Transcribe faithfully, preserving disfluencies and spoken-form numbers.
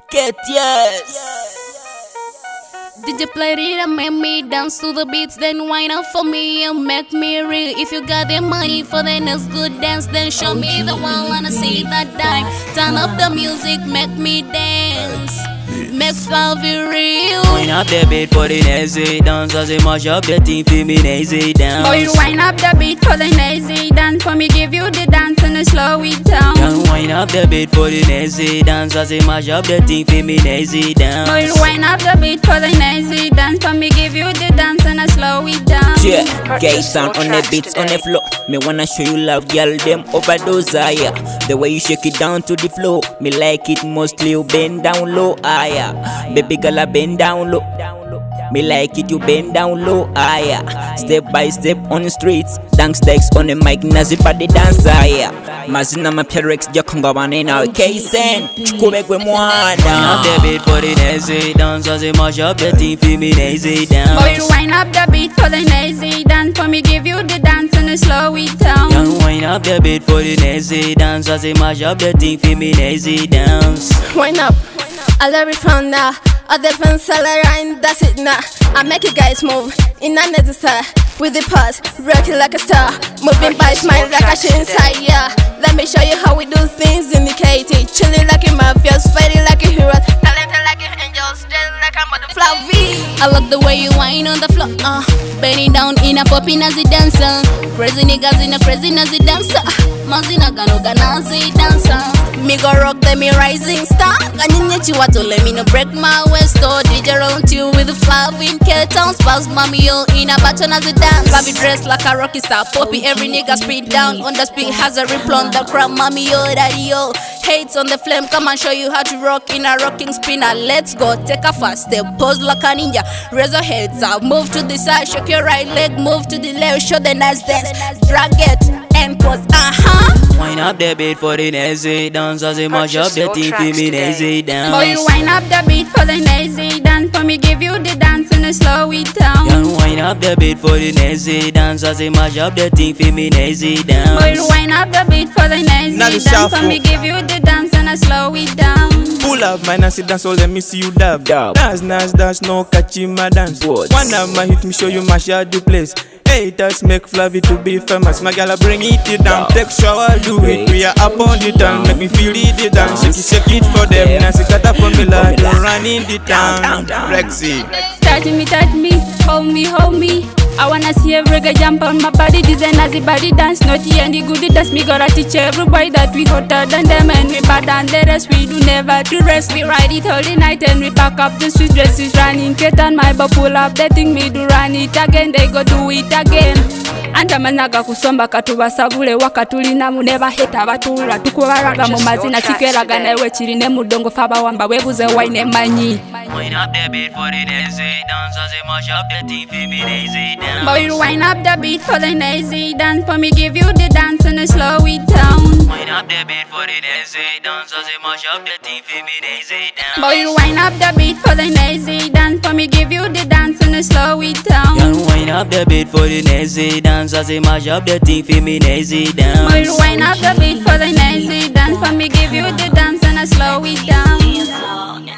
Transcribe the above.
Get yes. Did you play it and make me dance to the beats? Then wine up for me and make me real. If you got the money for the next good dance, then show me the one, wanna see that dime. Turn up the music, make me dance. Make Flavie real. Wine up the beat for the nazy dance. As I mash up the team for me nazy dance. Boy, wind up the beat for the nazy dance. For me give you the dance and I slow it down. Girl, wind up the beat for the nazy dance. As I mash up the team for me nazy dance. Boy, wind up the beat for the nazy dance. For me give you the dance and I slow it down. Yeah, gay sound on the beats on the floor. Me wanna show you love, girl, them overdose, ah, yeah. The way you shake it down to the floor. Me like it mostly you bend down low, ah, yeah. Baby girl, I bend down low. Me like it, you bend down low, ah, yeah. Step by step on the streets. Dance decks on the mic, nazi body dance, ah, yeah. Mazina ma Pyrex, Jakonga Wanena, K-Sen, Chukubekwe Mwana. Wind up the beat for the nazy dance. As I mash up the team for me nazy dance. Boy, wind up the beat for the nazy dance. For me give you the dance and I slow it down. Young wind up the beat for the nazy dance. As I mash up the team for me nazy dance. Wind up, I love it from now. Other fans all around, that's it now. I make you guys move in another style. With the pause, rocking like a star. Moving by smile like a shit inside, yeah. Let me show you how we do things in the K T. Chilling like a mafias, fighting like a hero. Talented like an angel, straight like a mother Flavie. I love the way you whine on the floor, uh bending down in a popping as a dancer. Crazy niggas in a crazy nazi dancer. Mazina gano ganazi dancer. Me go rock them, me rising star. Kanyinye chiwato, let me no break my waist. Oh, D J round you with the Flavie in K-Town. Spouse mommy, yo, in a baton as a dance. Flavie dressed like a rocky star. Poppy, every nigga speed down. On the speed has a ripple on the crowd. Mommy, yo, daddy, yo. Hates on the flame, come and show you how to rock in a rocking spinner. Let's go, take a fast step, pose like a ninja. Raise your heads up, move to the side, shake your right leg, move to the left, show the nice dance. Drag it, and pose, uh-huh. Wind up the beat for the nazy dance. As I mash up the team for me nazy dance. Boy, wind up the beat for the nazy dance. For me give you the dance and I slow it down. Young wind up the beat for the nazy dance. As I mash up the team for me nazy dance. Boy, wind up the beat for the nazy dance. For me give you the dance and I slow it down. Pull up my Nancy dance, so let me see you dab. Dab. Dance, dance, dance, no catching my dance. What? One of my hit me show you mash out the place. Hey, that's make Flavie to be famous. My gala bring it down, take shower, do it. We are up on the town, make me feel it down. Shake it, shake it for them. Nancy got up for me like don't run in the town. Rexy. Touch me, touch me, hold me, hold me. I wanna see every guy jump on my body, design as a body dance. Not any good dance, me gotta teach everybody that we hotter than them and we bad than the rest. We do never to rest, we ride it all the night and we pack up the sweet dresses. Running, get on my butt, pull up the thing, me do run it again, they go do it again. Antamanaga kusomba katubasabule wakatulina muneba heta batula tukubaraga mu mazina sikeraga nawe kirine mudongo faba wamba webuze wine manyi. Wind up the beat for the nazy dance. As I mash up the team for me nazy dance. Boy, wind up the beat for the nazy dance. For me give you the dance and I slow it down. Wind up the beat for the nazy dance. As I mash up the team for me nazy dance. Boy, wind up the beat for the nazy dance. For me give you the dance and I slow it down. Young wind up the beat for the nazy dance. As I mash up the team for me nazy dance. Boy, wind up the beat for the nazy dance. For me give you the dance and I slow it down.